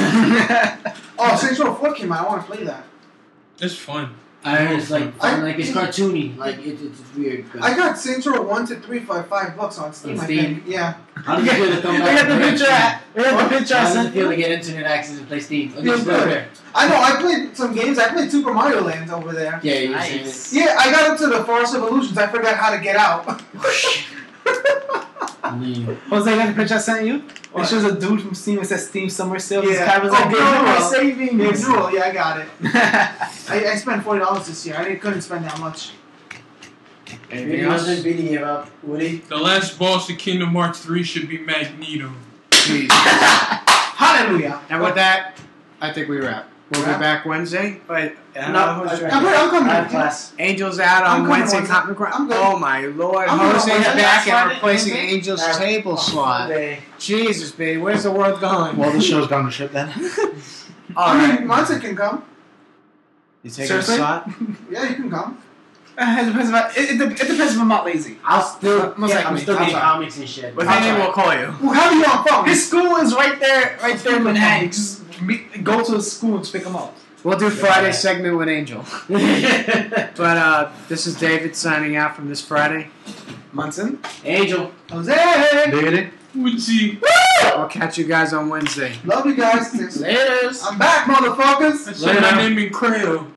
Oh, Saints Row 4 came out. I want to play that. It's fun. I heard it's like I- like it's cartoony. Like it's weird. I got Saints Row 1 to 3 for $5 on Steam, On I Steam? think. Yeah. How does it feel to come I back? got the to picture. I got the picture. I How does it sent feel to you. get internet access and play Steam? Look, Feels it's still good. there. I know, I played some games. I played Super Mario Land over there. Yeah, you're Nice. Yeah, I got up to the Forest of Illusions. I forgot how to get out. Lean. Jose, you got the picture I sent you? It shows a dude from Steam. It says Steam Summer Sale. His Yeah. camera's Oh, like, Google. my savings. Yeah, Google. Yeah, I got it. I spent $40 this year. I couldn't spend that much. Anything else? Beating you up, Woody? The last boss of Kingdom Hearts 3 should be Magneto. Jesus. Hallelujah. And with that, I think we wrap. We'll be back Wednesday. But No, I'm coming. I have class. Angel's out I'm on coming Wednesday. Wednesday. Comic Con. I'm good. Oh my lord! I'm good. Jose's Wednesday. back and Friday, replacing Wednesday? Angel's table slot. Sunday. Jesus, baby, where's the world going? Well, the show's gone to shit then. All I right, mean, Monson can come. you taking a Seriously? slot? Yeah, you can come. It depends if I'm not lazy. I'll still. Most Yeah, likely. I'm still I'll getting try. comics and shit. With I'll anything, try. we'll call you. Well, how are you on phone? His school is right there in Manhattan. Just go to the school and pick him up. We'll do Friday segment with Angel. But this is David signing out from this Friday. Munson. Angel. Jose! Biggity. Woody. I'll catch you guys on Wednesday. Love you guys. Laters. I'm back, motherfuckers. I said my name in Crayon.